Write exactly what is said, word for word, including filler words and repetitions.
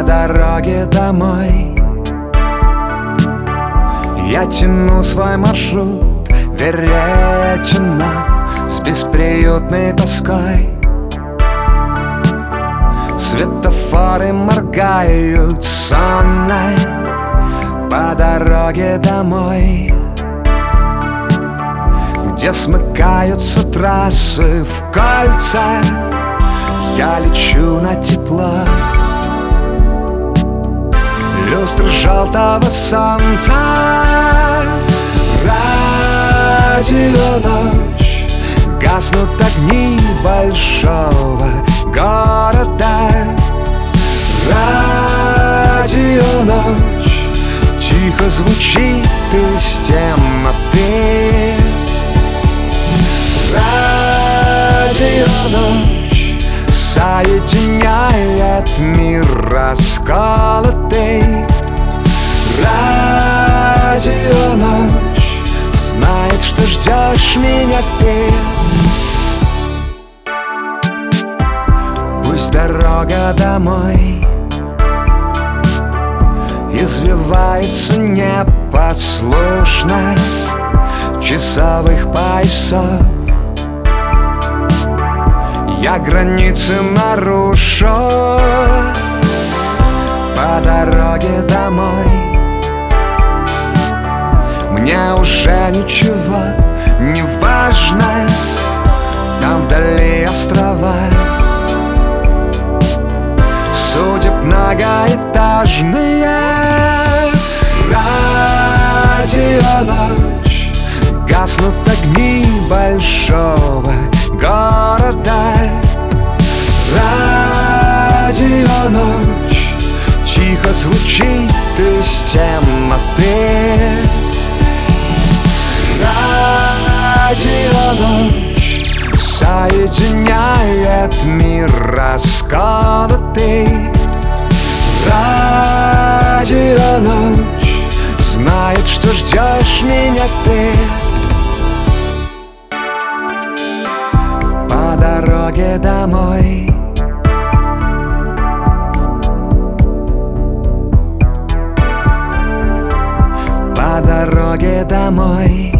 дороге домой я тяну свой маршрут, веретена с бесприютной тоской. Светофоры моргают сонно по дороге домой, где смыкаются трассы в кольца. Я лечу на тепло люстры желтого солнца. Радио ночь, гаснут огни большого города. Радио ночь, тихо звучит из темноты. Радио ночь соединяет мир расколотый. Радио ночь знает, что ждешь меня ты. Пусть дорога домой извивается непослушно часовых поясов. Я границы нарушу по дороге домой. Мне уже ничего не важно, там вдали острова судеб многоэтажные. Радио ночь, гаснут огни большого города. Радио ночь, тихо звучит из темноты. Радио ночь соединяет мир расколотый. Радио ночь знает, что ждешь меня ты. По дороге домой по дороге домой